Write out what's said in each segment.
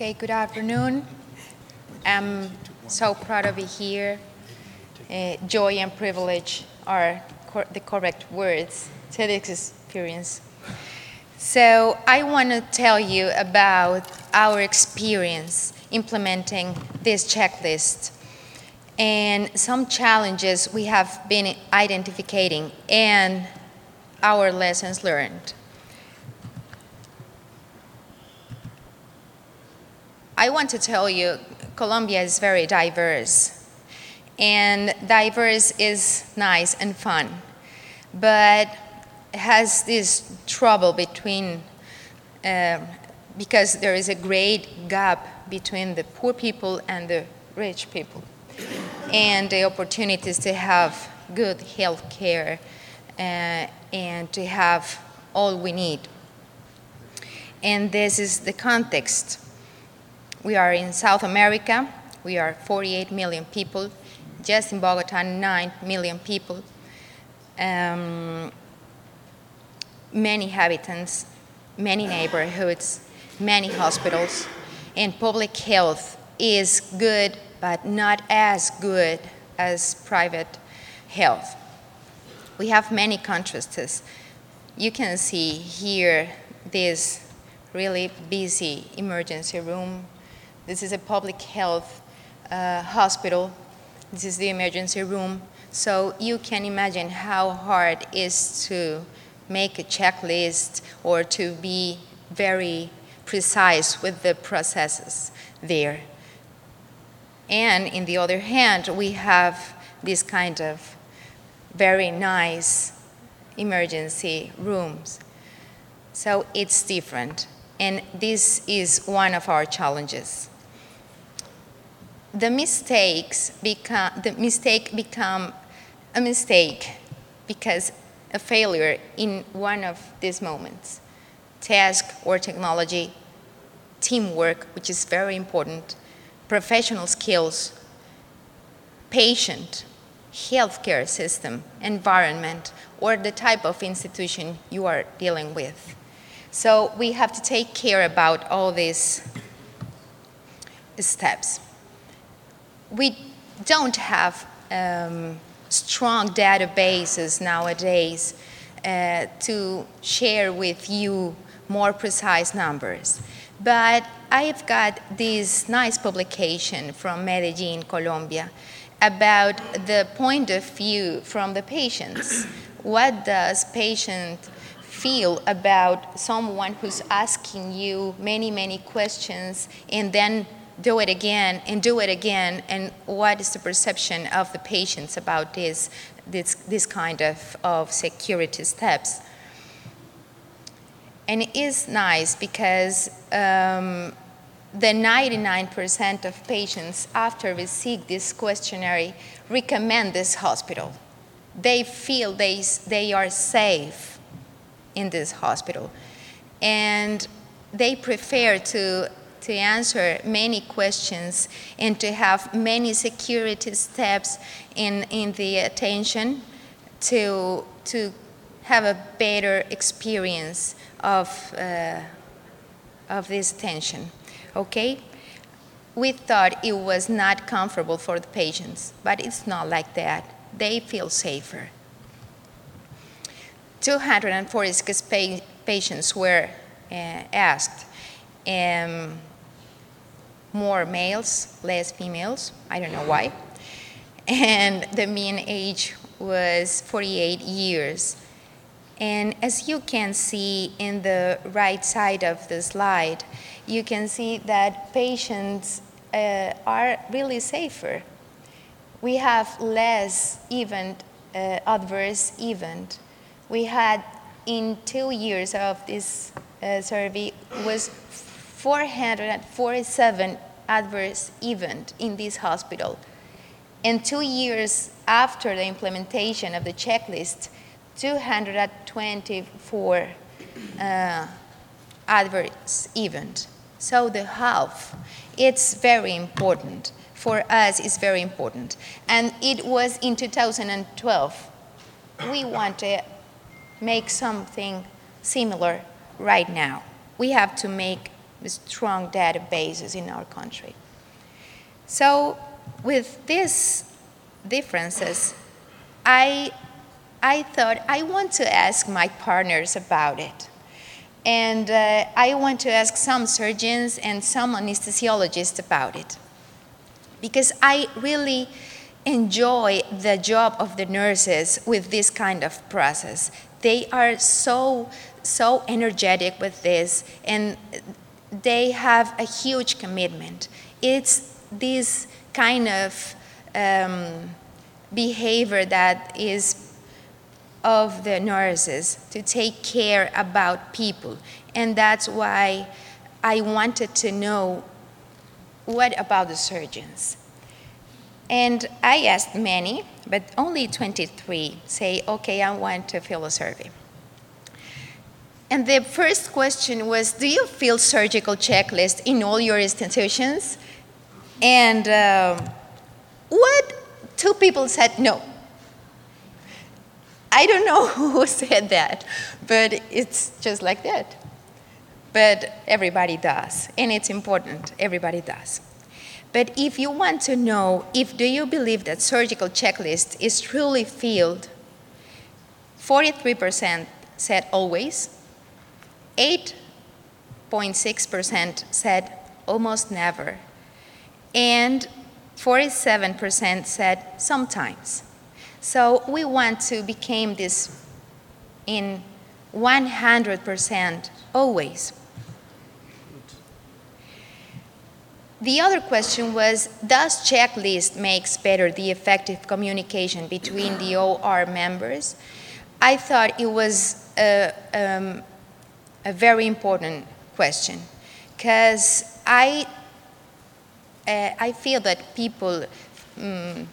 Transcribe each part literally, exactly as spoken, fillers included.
Okay, good afternoon. I'm so proud to be here. Uh, joy and privilege are cor the correct words to this experience. So I want to tell you about our experience implementing this checklist and some challenges we have been identifying and our lessons learned. I want to tell you, Colombia is very diverse, and diverse is nice and fun, but has this trouble between, uh, because there is a great gap between the poor people and the rich people, and the opportunities to have good health care uh, and to have all we need. And this is the context. We are in South America. We are forty-eight million people. Just in Bogota, nine million people. Um, many inhabitants, many neighborhoods, many hospitals. And public health is good, but not as good as private health. We have many contrasts. You can see here this really busy emergency room. This is a public health uh, hospital. This is the emergency room. So you can imagine how hard it is to make a checklist or to be very precise with the processes there. And in the other hand, we have this kind of very nice emergency rooms. So it's different. And this is one of our challenges. The mistakes become, the mistake become a mistake because a failure in one of these moments. Task or technology, teamwork, which is very important, professional skills, patient, healthcare system, environment, or the type of institution you are dealing with. So we have to take care about all these steps. We don't have um, strong databases nowadays uh, to share with you more precise numbers. But I've got this nice publication from Medellin, Colombia, about the point of view from the patients. What does patient feel about someone who's asking you many, many questions and then do it again and do it again, and what is the perception of the patients about this, this, this kind of, of security steps? And it is nice because um, the ninety-nine percent of patients after we seek this questionnaire recommend this hospital. They feel they, they are safe in this hospital. And they prefer to, to answer many questions and to have many security steps in, in the attention to, to have a better experience of, uh, of this attention, okay? We thought it was not comfortable for the patients, but it's not like that. They feel safer. two hundred forty-six pa patients were uh, asked, um, more males, less females, I don't know why, and the mean age was forty-eight years. And as you can see in the right side of the slide, you can see that patients uh, are really safer. We have less event, uh, adverse event. We had, in two years of this uh, survey, was four hundred forty-seven adverse events in this hospital. And two years after the implementation of the checklist, two hundred twenty-four uh, adverse events. So the half, it's very important. For us, it's very important. And it was in two thousand twelve. We want to make something similar right now. We have to make strong databases in our country. So with these differences, I, I thought I want to ask my partners about it. And uh, I want to ask some surgeons and some anesthesiologists about it. Because I really enjoy the job of the nurses with this kind of process. They are so, so energetic with this, and they have a huge commitment. It's this kind of um, behavior that is of the nurses to take care about people. And that's why I wanted to know, what about the surgeons? And I asked many, but only twenty-three say, okay, I want to fill a survey. And the first question was, do you fill surgical checklists in all your institutions? And uh, what? Two people said no. I don't know who said that, but it's just like that. But everybody does, and it's important, everybody does. But if you want to know, if do you believe that surgical checklist is truly filled, forty-three percent said always, eight point six percent said almost never, and forty-seven percent said sometimes. So we want to become this in one hundred percent always. The other question was, does checklist makes better the effective communication between the O R members? I thought it was a, um, a very important question, because I, uh, I feel that people um,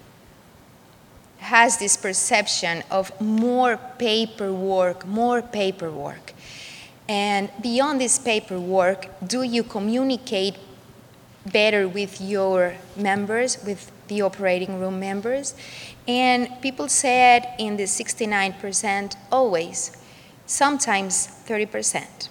has this perception of more paperwork, more paperwork. And beyond this paperwork, do you communicate better with your members, with the operating room members? And people said in the sixty-nine percent always, sometimes thirty percent.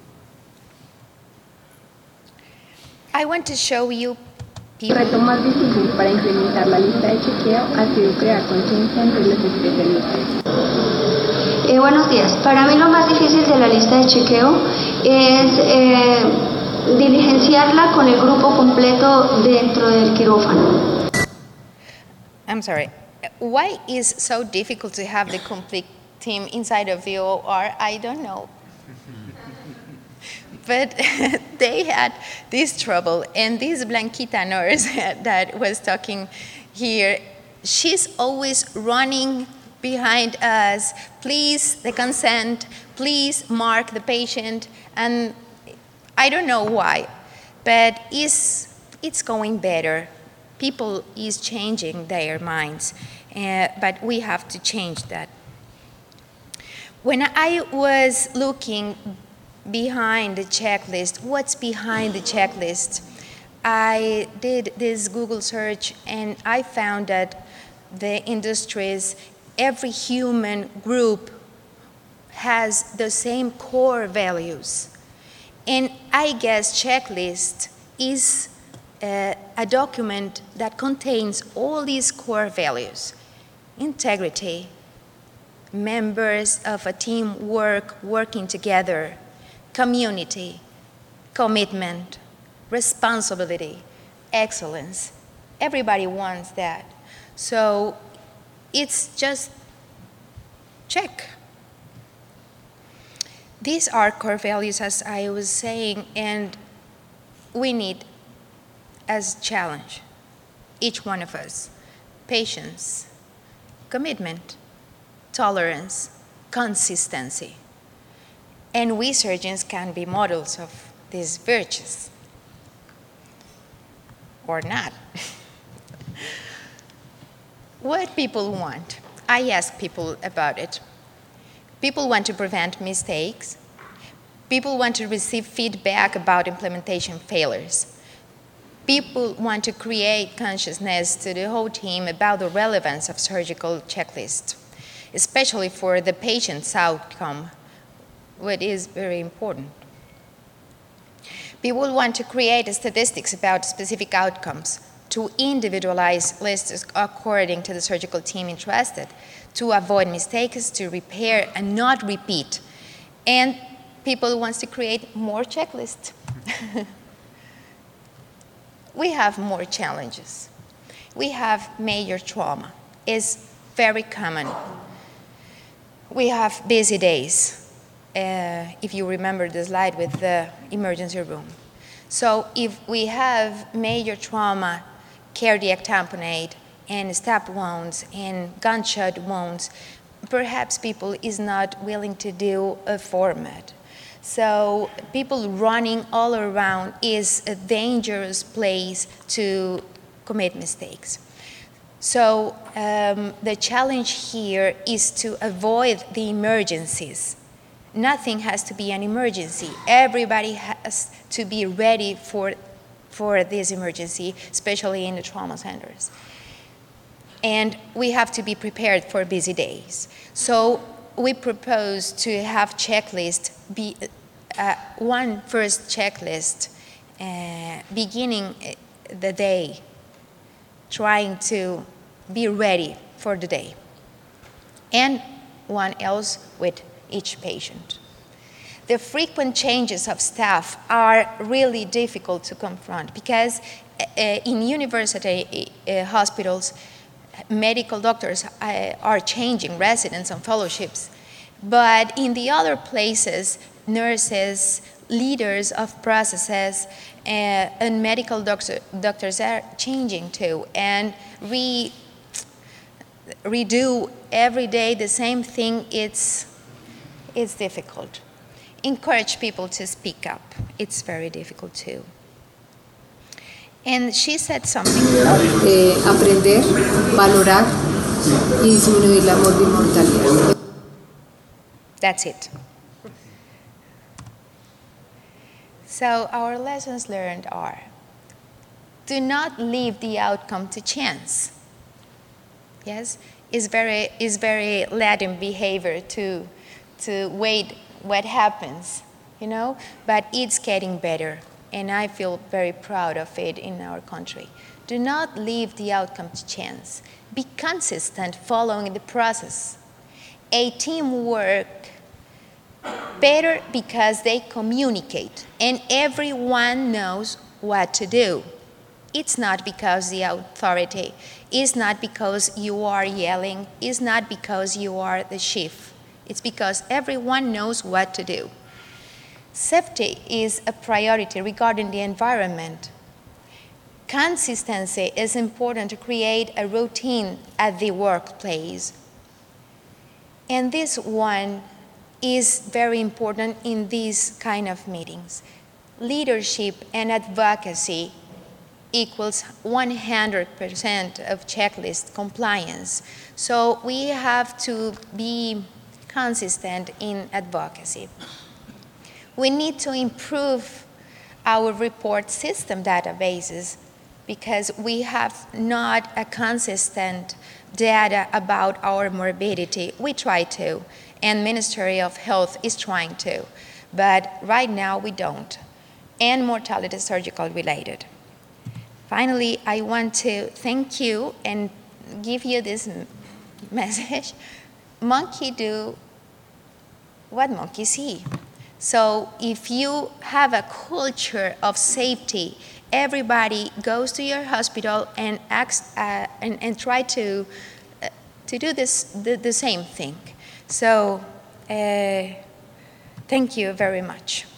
I want to show you El reto más difícil para incrementar la lista de chequeo ha sido crear conciencia entre los especialistas. Eh, buenos días. Para mí lo más difícil de la lista de chequeo es eh, diligenciarla con el grupo completo dentro del quirófano. I'm sorry. Why is so difficult to have the complete team inside of the O R? I don't know. But they had this trouble, and this Blanquita nurse that was talking here, she's always running behind us, please, the consent, please mark the patient, and I don't know why, but it's, it's going better. People is changing their minds, uh, but we have to change that. When I was looking behind the checklist, what's behind the checklist, I did this Google search, and I found that the industries, every human group has the same core values. And I guess checklist is uh, a document that contains all these core values: integrity, members of a team work working together, community, commitment, responsibility, excellence. Everybody wants that. So it's just check. These are core values, as I was saying, and we need as challenge, each one of us, patience, commitment, tolerance, consistency. And we surgeons can be models of these virtues, or not. What people want? I ask people about it. People want to prevent mistakes. People want to receive feedback about implementation failures. People want to create consciousness to the whole team about the relevance of surgical checklists, especially for the patient's outcome, what is very important. People want to create statistics about specific outcomes, to individualize lists according to the surgical team interested, to avoid mistakes, to repair and not repeat. And people want to create more checklists. We have more challenges. We have major trauma. It's very common. We have busy days. Uh, if you remember the slide with the emergency room. So if we have major trauma, cardiac tamponade, and stab wounds, and gunshot wounds, perhaps people is not willing to do a format. So people running all around is a dangerous place to commit mistakes. So um, the challenge here is to avoid the emergencies. Nothing has to be an emergency. Everybody has to be ready for, for this emergency, especially in the trauma centers. And we have to be prepared for busy days. So we propose to have checklist, be, uh, one first checklist, uh, beginning the day, trying to be ready for the day. And one else with each patient. The frequent changes of staff are really difficult to confront because uh, in university uh, hospitals, medical doctors uh, are changing residents and fellowships. But in the other places, nurses, leaders of processes, uh, and medical doctor, doctors are changing too and re, redo every day the same thing. It's It's difficult. Encourage people to speak up. It's very difficult too. And she said something. Eh, aprender, valorar y disminuir la mortalidad. That's it. So our lessons learned are, do not leave the outcome to chance. Yes, it's very, it's very Latin behavior to to wait what happens, you know, but it's getting better, and I feel very proud of it in our country. Do not leave the outcome to chance. Be consistent following the process. A team work better because they communicate, and everyone knows what to do. It's not because the authority, it's not because you are yelling, it's not because you are the chief. It's because everyone knows what to do. Safety is a priority regarding the environment. Consistency is important to create a routine at the workplace. And this one is very important in these kind of meetings. Leadership and advocacy equals one hundred percent of checklist compliance. So we have to be consistent in advocacy. We need to improve our report system databases because we have not a consistent data about our morbidity. We try to, and Ministry of Health is trying to, but right now we don't. And mortality is surgical related. Finally, I want to thank you and give you this message. Monkey do what monkeys see. So if you have a culture of safety, everybody goes to your hospital and acts uh, and, and try to uh, to do this the, the same thing. So uh, thank you very much.